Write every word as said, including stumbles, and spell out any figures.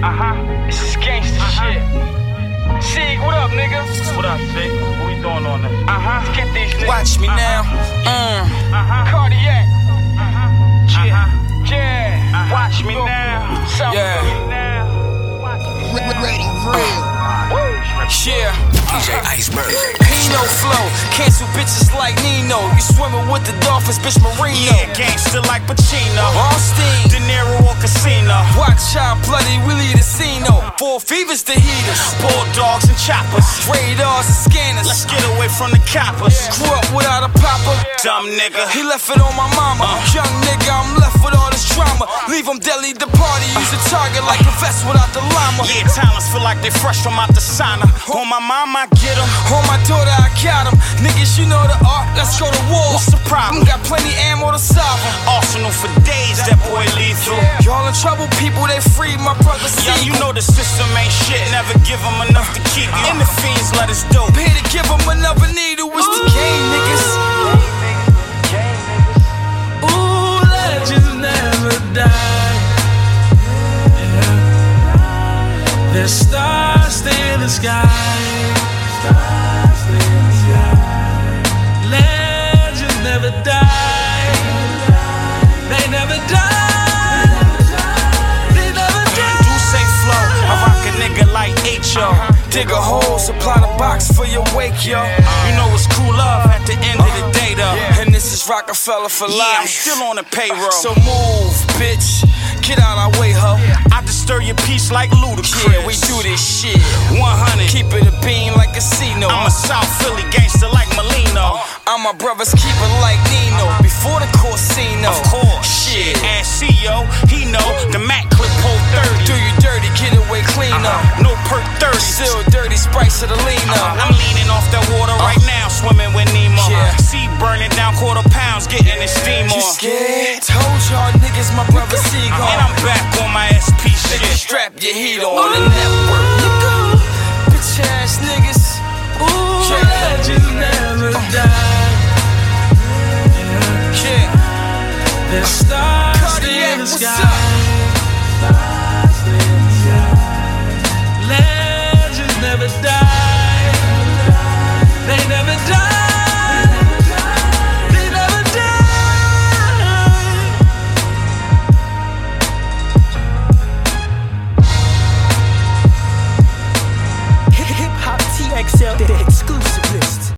Uh-huh. This is gangsta uh-huh. shit. Sig, what up, nigga? What up, Sig? What we doing on this? Uh-huh. Let's get these niggas. Watch me now. Mm. Uh-huh. Cardiac. Uh-huh. Yeah. Uh-huh. Yeah. Uh-huh. Watch me now. Something Yeah. now. Ready, real. Woo. Yeah. D J Iceberg. Pino flow, cancel bitches like Nino. You swimming with the dolphins, bitch Marino. Yeah, gangster like Pacino. Austin, De Niro or Casino. watch out, bloody Willie the Casino. Four fevers to heaters, Bulldogs and choppers. radars and scanners. Let's get away from the coppers. Grew up without a papa. Dumb nigga. He left it on my mama. Young nigga, I'm left with all this trauma. Leave him deadly the party. Use a target like a vest without the llama. Yeah, talents feel like they fresh from out the sauna. On my mom, I get them. On my daughter, I got him. Niggas, you know the art. Let's go to war. What's the problem? Got plenty ammo to solve 'em. Arsenal for days, that boy lethal. Y'all in trouble, people, they free my brother. Yeah, you know the system ain't shit. Never give them enough to keep you. And the fiends let us dope. Here to give them another needle. It's the game, niggas. Ooh, legends never die. Yeah. There's stars in the sky. Stars in the sky. Legends never die. They never die. They never die. Do say flow. I rock a nigga like H O. Dig a hole, supply the box for your wake, yo. You know it's cool love at the end of the day, though. And this is Rockefeller for Yeah, I'm life. still on the payroll. So move, bitch. Get out our way, ho. I disturb your peace like Ludacris. Yeah, we do this shit. one hundred. Keep it a bean like casino. I'm a South Philly gangster like Molino. I'm my brother's keeper like Nino. Before the Corsino. Of course. Shit. And C O, he know the Mac clip hold thirty. Do you dirty, get away cleaner. Uh-huh. No perk thirty. Still dirty, Sprite to the leaner. Uh, I'm leaning off that water right now, swimming with Nemo. Yeah. Sea burning down quarter pounds, getting his steam You on. scared? Told y'all niggas my brother Seagull. And I'm back on my S P shit. Nigga, strap your heat on the network, nigga. Bitch ass niggas. Ooh, Yeah. legends never die. Yeah. There's stars